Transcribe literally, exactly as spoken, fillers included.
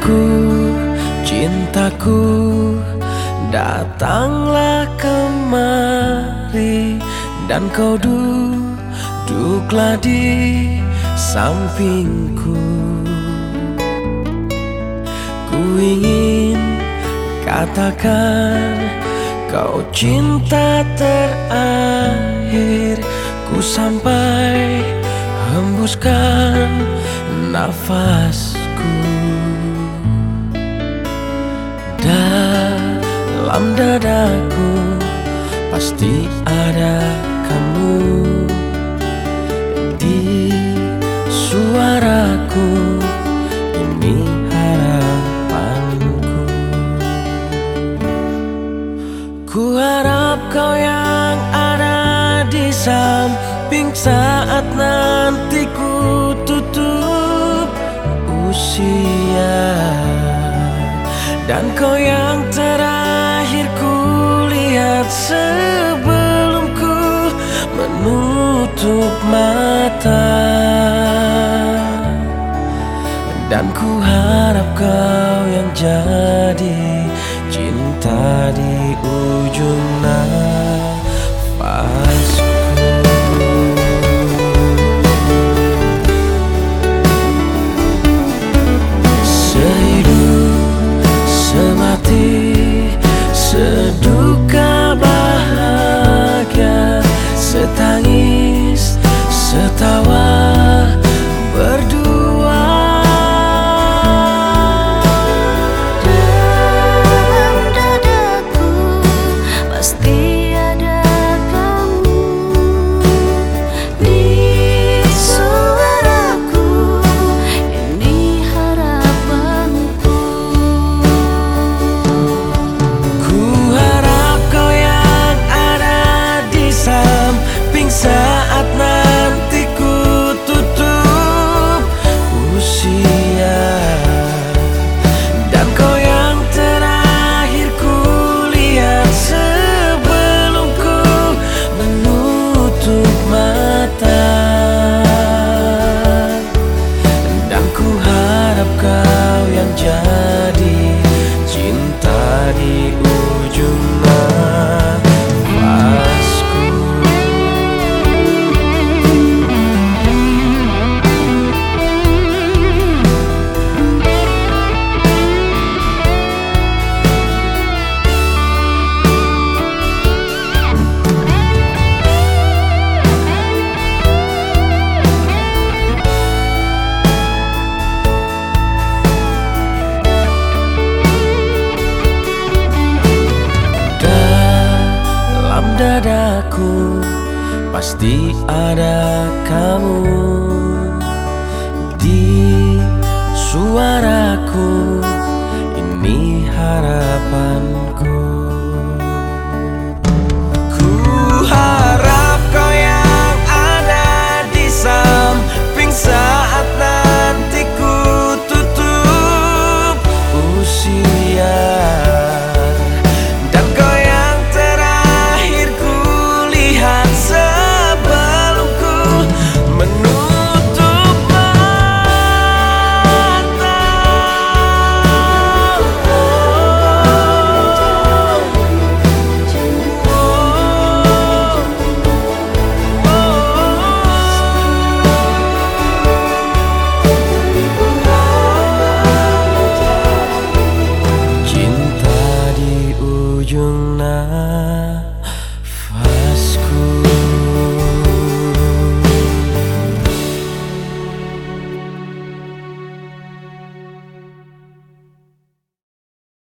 Sayangku, cintaku, datanglah kemari dan kau duduklah di sampingku. Ku ingin katakan kau cinta terakhir ku sampai hembuskan nafasku. Dalam dadaku pasti ada kamu, di suaraku ini harapanku. Ku harap kau yang ada di samping saat nanti ku tutup usia, dan kau yang terakhir ku lihat sebelum ku menutup mata. Dan ku harap kau yang jadi cinta di ujung nafasku. Seduka bahagia, setangis setawa berdua. Dalam dadaku pasti ada kamu, di suaraku ini harapanku. Saat nanti ku tutup usia, dan kau yang terakhir ku lihat sebelum ku menutup mata. Dan ku harap kau yang jadi cinta di ujung nafasku. Dadaku pasti ada kamu, di suaraku ini harapanku. Ku harap